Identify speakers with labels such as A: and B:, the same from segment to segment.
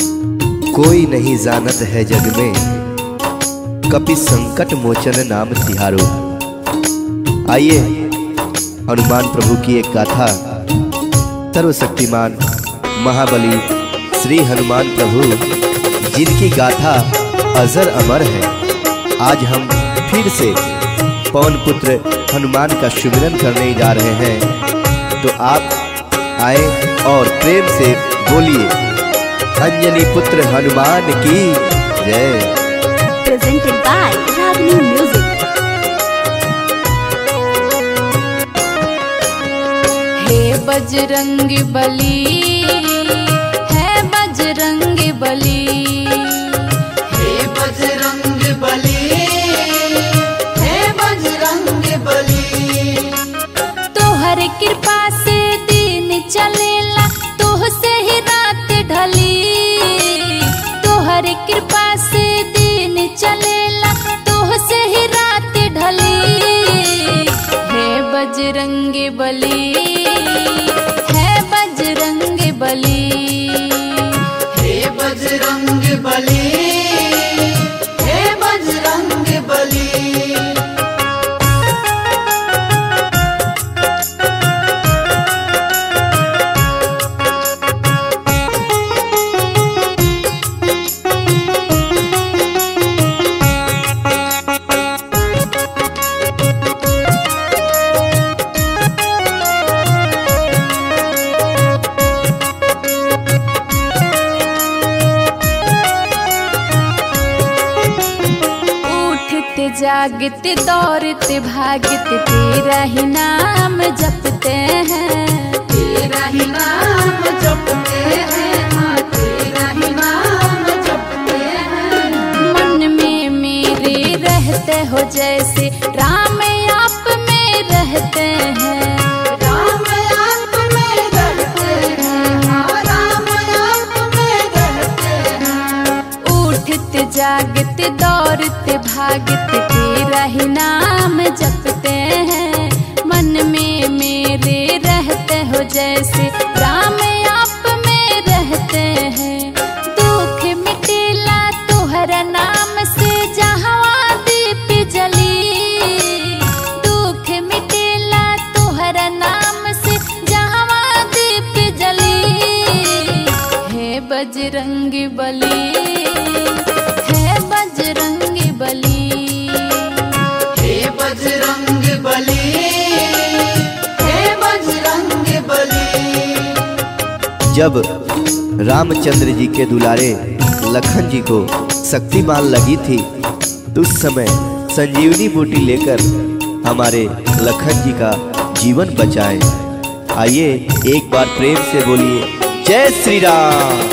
A: कोई नहीं जानत है जग में, कपि संकट मोचन नाम तिहारो। आइए हनुमान प्रभु की एक गाथा, सर्वशक्तिमान महाबली श्री हनुमान प्रभु जिनकी गाथा अजर अमर है। आज हम फिर से पवन पुत्र हनुमान का सुमिरन करने जा रहे हैं, तो आप आए और प्रेम से बोलिए अंजनी पुत्र हनुमान की जय।
B: Presented by Ragini Music।
C: हे बजरंग बली, है बजरंग बली,
D: हे बजरंग बली, हे बजरंग बली।
C: तोहर कृपा से दिन चलेला, तोह से ही रात ढली। तोहर कृपा से दिन चलेला, तोह से ही रात ढली। हे बजरंग बली, है बजरंग बली,
D: हे बजरंग बली, हे बजरंग बली।
C: जागते दौड़ते भागते तेरा ही नाम जपते हैं,
D: तेरा ही नाम जपते हैं, हाँ तेरा ही नाम जपते हैं।
C: मन में मेरे रहते हो जैसे राम आप में रहते हैं।
D: राम आप में रहते हैं, हाँ राम आप में रहते हैं।
C: उठते जागते दौड़ते भागते तेरा ही नाम जपते हैं। मन में मेरे रहते हो जैसे राम आप में रहते हैं। दुख मिटेला तोहरा नाम से जहाँ दीप जली। दुख मिटेला तोहरा नाम से जहाँ दीप जली। हे बजरंग बली, है बजरंग बली,
D: हे बजरंग बली, हे बजरंग बली।
A: जब रामचंद्र जी के दुलारे लखन जी को शक्तिमान लगी थी, तो उस समय संजीवनी बूटी लेकर हमारे लखन जी का जीवन बचाएं। आइए एक बार प्रेम से बोलिए जय श्री राम।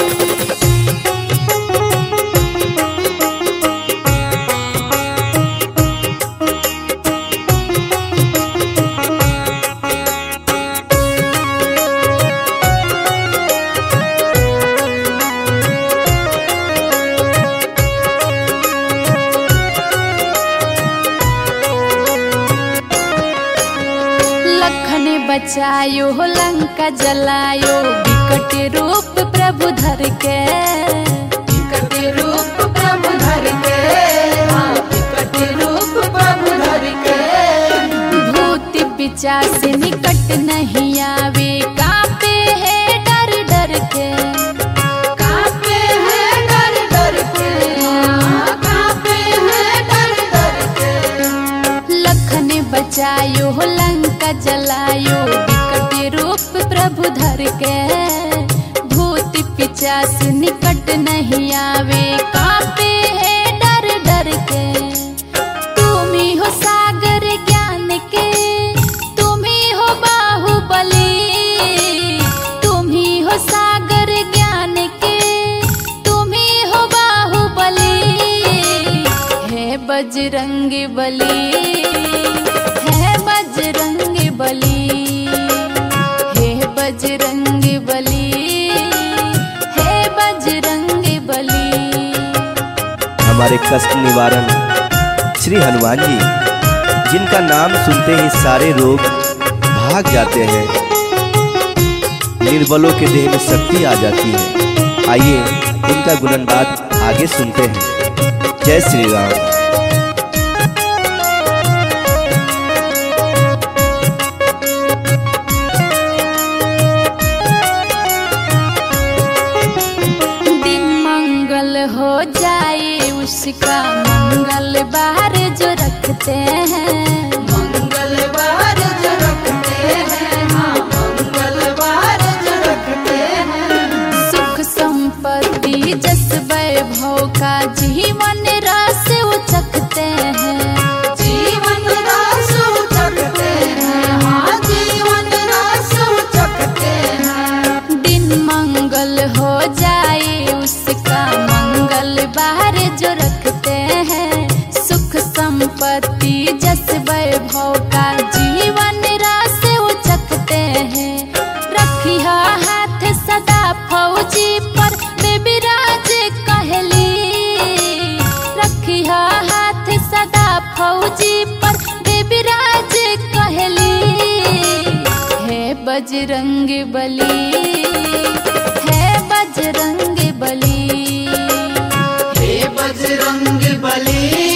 C: बचायो हो लंका जलायो, विकट रूप प्रभु धर के।
D: विकट रूप प्रभु धर के, हाँ विकट रूप प्रभु धर के।
C: भूत पिशाच निकट नहीं आवे, कांपे है डर डर के।
D: कांपे है डर डर के, हाँ कांपे है डर डर के।
C: लखन बचायो हो लंका जलायो, विकट रूप प्रभु धर के। भूत पिशाच निकट नहीं आवे, कांपे है डर डर के। तुम ही हो सागर ज्ञान के, तुम ही हो बाहुबली। तुम ही हो सागर ज्ञान के, तुम ही हो बाहुबली। है बजरंग बली, है बजरंग बली, हे बजरंग बली, हे बजरंग बली।
A: हमारे कष्ट निवारण श्री हनुमान जी, जिनका नाम सुनते ही सारे रोग भाग जाते हैं, निर्बलों के देह में शक्ति आ जाती है। आइए उनका गुणनवाद आगे सुनते हैं। जय श्री राम।
C: हो जाए उसका मंगलवार जो रखते हैं,
D: मंगलवार जो रखते हैं, हाँ मंगलवार जो रखते हैं।
C: सुख संपत्ति जस वैभव का जीवन रस उचखते हैं,
D: जीवन रस उचखते हैं, हाँ जीवन रस उचखते हैं।
C: दिन मंगल हो जाए उसका मंगलवार जो रखते हैं, सुख संपत्ति जस वैभव का जीवन रस उचखते हैं। रखिया हाथ सदा फौजी पर देवीराज कहली, रखिया हाथ सदा फौजी पर देवीराज कहली। है बजरंग बली, है बजरंग बली,
D: हे बजरंग बली।